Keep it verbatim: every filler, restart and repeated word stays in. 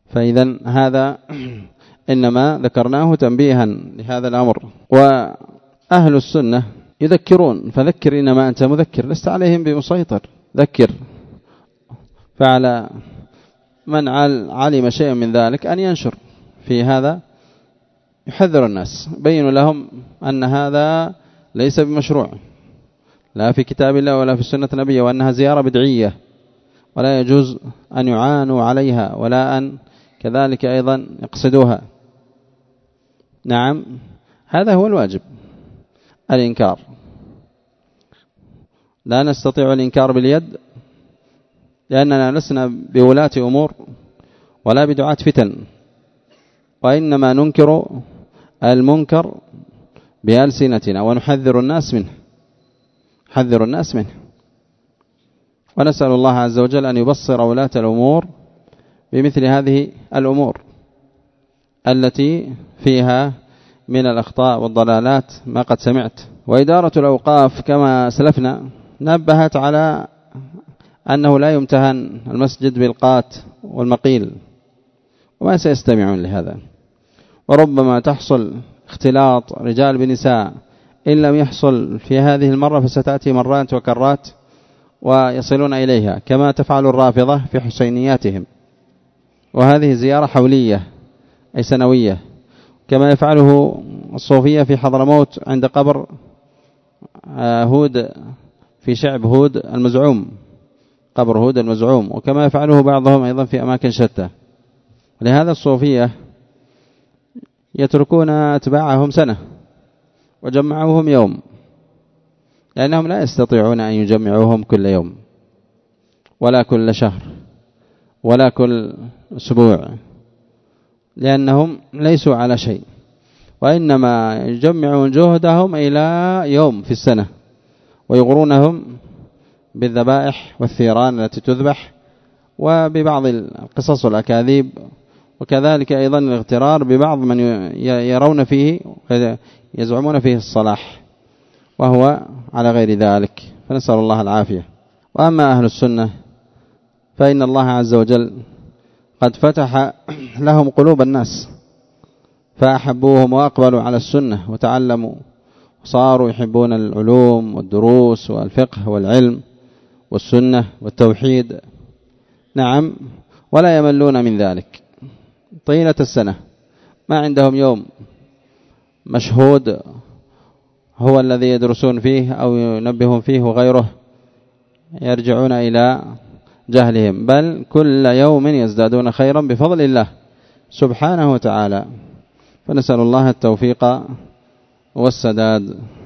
فإذا هذا إنما ذكرناه تنبيها لهذا الأمر. وأهل السنة يذكرون، فذكر إنما أنت مذكر، لست عليهم بمسيطر، ذكر. فعلى من علم شيئا من ذلك أن ينشر في هذا، يحذر الناس، بين لهم أن هذا ليس بمشروع لا في كتاب الله ولا في سنة نبيه، وأنها زيارة بدعية ولا يجوز أن يعانوا عليها ولا أن كذلك أيضا يقصدوها. نعم، هذا هو الواجب، الإنكار. لا نستطيع الإنكار باليد، لأننا لسنا بولاة أمور ولا بدعاة فتن، وإنما ننكر المنكر بألسنتنا ونحذر الناس منه، حذر الناس منه. ونسأل الله عز وجل أن يبصر ولاة الأمور بمثل هذه الأمور التي فيها من الأخطاء والضلالات ما قد سمعت. وإدارة الأوقاف كما سلفنا نبهت على أنه لا يمتهن المسجد بالقات والمقيل، وما سيستمعون لهذا. وربما تحصل اختلاط رجال بنساء، إن لم يحصل في هذه المرة فستأتي مرات وكرات ويصلون إليها، كما تفعل الرافضة في حسينياتهم، وهذه زيارة حولية أي سنوية، كما يفعله الصوفية في حضرموت عند قبر هود في شعب هود المزعوم، قبر هود المزعوم، وكما يفعله بعضهم أيضا في أماكن شتى. لهذا الصوفية يتركون أتباعهم سنة وجمعوهم يوم، لأنهم لا يستطيعون أن يجمعوهم كل يوم ولا كل شهر ولا كل أسبوع، لأنهم ليسوا على شيء، وإنما يجمعون جهدهم إلى يوم في السنة، ويغرونهم بالذبائح والثيران التي تذبح وببعض القصص والأكاذيب، وكذلك أيضا الاغترار ببعض من يرون فيه يزعمون فيه الصلاح وهو على غير ذلك، فنسأل الله العافية. وأما أهل السنة فإن الله عز وجل قد فتح لهم قلوب الناس فأحبوهم وأقبلوا على السنة وتعلموا وصاروا يحبون العلوم والدروس والفقه والعلم والسنة والتوحيد. نعم، ولا يملون من ذلك طيلة السنة، ما عندهم يوم مشهود هو الذي يدرسون فيه أو ينبهون فيه وغيره يرجعون إلى جهلهم، بل كل يوم يزدادون خيرا بفضل الله سبحانه وتعالى. فنسأل الله التوفيق والسداد.